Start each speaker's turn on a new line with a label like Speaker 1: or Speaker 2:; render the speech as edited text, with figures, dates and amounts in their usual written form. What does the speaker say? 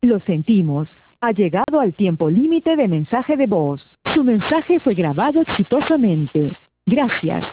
Speaker 1: Lo sentimos. Ha llegado al tiempo límite de mensaje de voz. Su mensaje fue grabado exitosamente. Gracias.